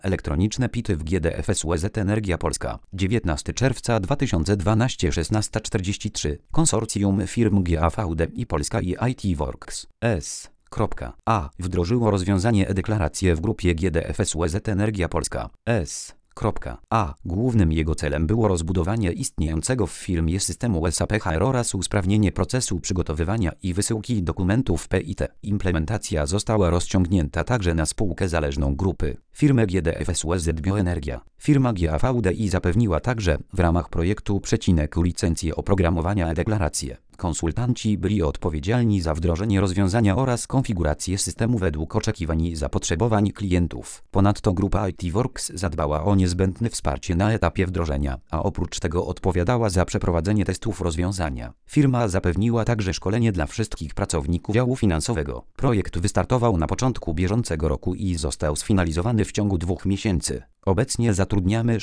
Elektroniczne PIT w GDFS UZ Energia Polska. 19 czerwca 2012 16:43. Konsorcjum firm GAVD i Polska i IT Works S.A. wdrożyło rozwiązanie e-deklaracje w grupie GDFS UZ Energia Polska S.A. Głównym jego celem było rozbudowanie istniejącego w firmie systemu SAP HR oraz usprawnienie procesu przygotowywania i wysyłki dokumentów PIT. Implementacja została rozciągnięta także na spółkę zależną grupy, firmę GDFS UZ Bioenergia. Firma GAVD zapewniła także w ramach projektu licencję oprogramowania e-deklaracje. Konsultanci byli odpowiedzialni za wdrożenie rozwiązania oraz konfigurację systemu według oczekiwań i zapotrzebowań klientów. Ponadto grupa IT Works zadbała o niezbędne wsparcie na etapie wdrożenia, a oprócz tego odpowiadała za przeprowadzenie testów rozwiązania. Firma zapewniła także szkolenie dla wszystkich pracowników działu finansowego. Projekt wystartował na początku bieżącego roku i został sfinalizowany w ciągu 2 miesięcy. Obecnie zatrudniamy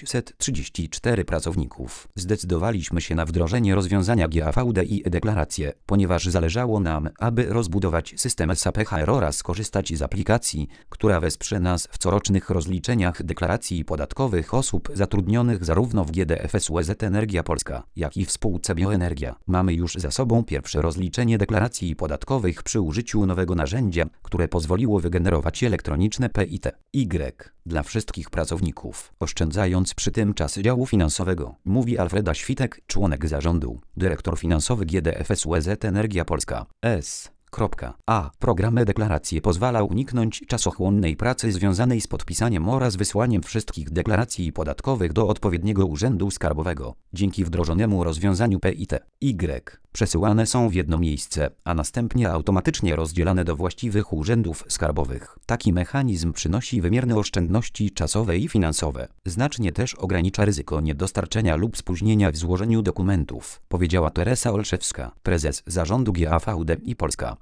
634 pracowników. Zdecydowaliśmy się na wdrożenie rozwiązania GAVD i e-deklaracje, ponieważ zależało nam, aby rozbudować system SAP HR oraz skorzystać z aplikacji, która wesprze nas w corocznych rozliczeniach deklaracji podatkowych osób zatrudnionych zarówno w GDFS UZ Energia Polska, jak i w spółce Bioenergia. Mamy już za sobą pierwsze rozliczenie deklaracji podatkowych przy użyciu nowego narzędzia, które pozwoliło wygenerować elektroniczne PIT dla wszystkich pracowników, oszczędzając przy tym czas działu finansowego, mówi Alfreda Świtek, członek zarządu, dyrektor finansowy GDFS UZ Energia Polska S.A. Program e-deklaracje pozwala uniknąć czasochłonnej pracy związanej z podpisaniem oraz wysłaniem wszystkich deklaracji podatkowych do odpowiedniego urzędu skarbowego. Dzięki wdrożonemu rozwiązaniu PIT przesyłane są w jedno miejsce, a następnie automatycznie rozdzielane do właściwych urzędów skarbowych. Taki mechanizm przynosi wymierne oszczędności czasowe i finansowe. Znacznie też ogranicza ryzyko niedostarczenia lub spóźnienia w złożeniu dokumentów, powiedziała Teresa Olszewska, prezes zarządu GAVD i Polska